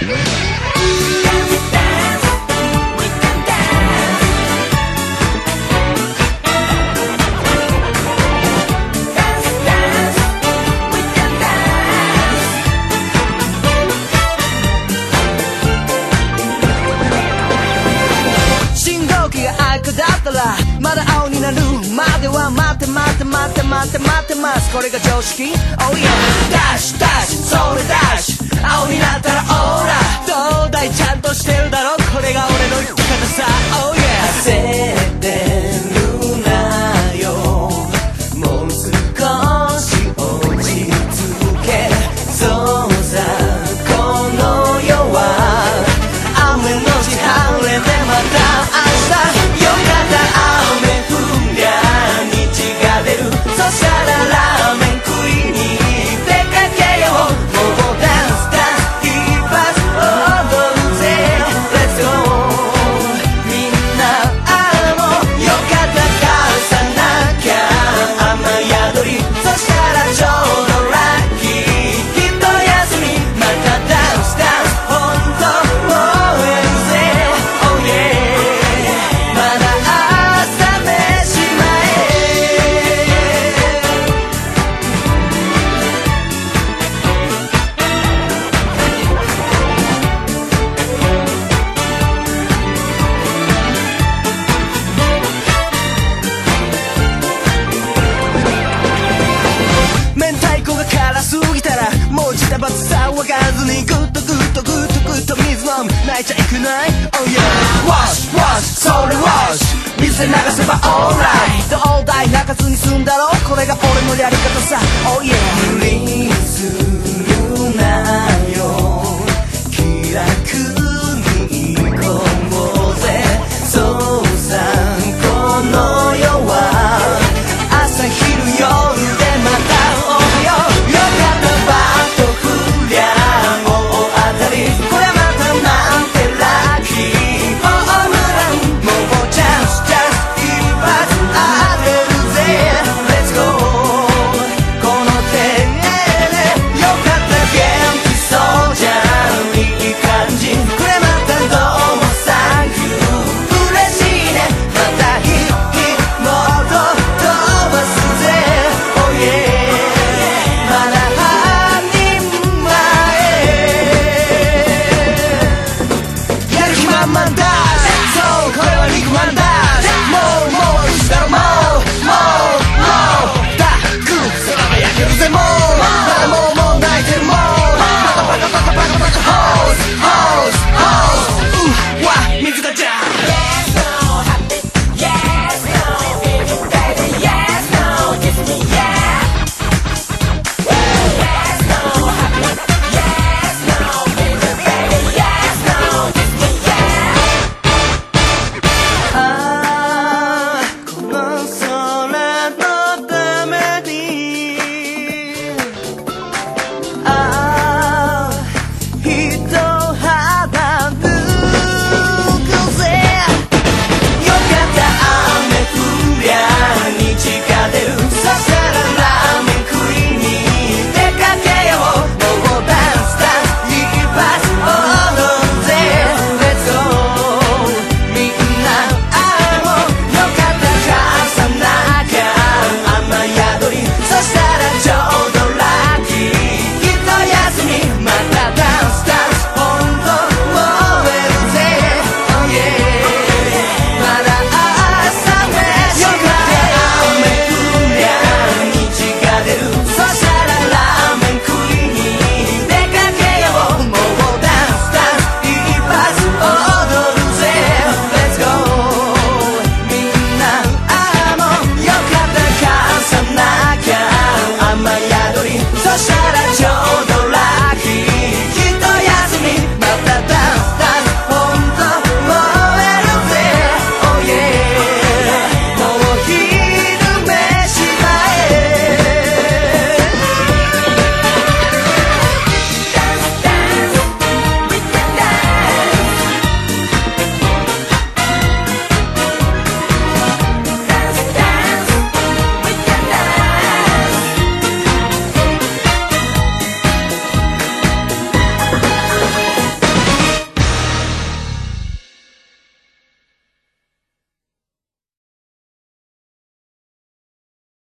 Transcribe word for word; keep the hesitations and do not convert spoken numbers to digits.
だったらまだ青になるまでは待って待って待って待って待ってますこれが常識 Oh yeah ダッシュダッシュそれダッシュ青になったらオーラどうだいちゃんとしてるだろこれが俺の生き方さ Oh yeah 焦ってるなよもう少し落ち着けそうさこの世は雨のち晴れでまた明日そしたらラーメン食いに出かけようもうダンスダンス一発踊るぜ Let's go みんなああもうよかった返さなきゃ雨宿りそしたらちょうどラッキー一休みまたダンスダンスほんと燃えるぜ Oh yeah まだ朝飯過ぎたらもうジタバタ騒がずにグッとグッとグッとグッと水飲む泣いちゃいけない Oh yeah Wash wash それ wash 水で流せば alright どうだい泣かずに済んだろこれが俺のやり方さ Oh yeah フリーズ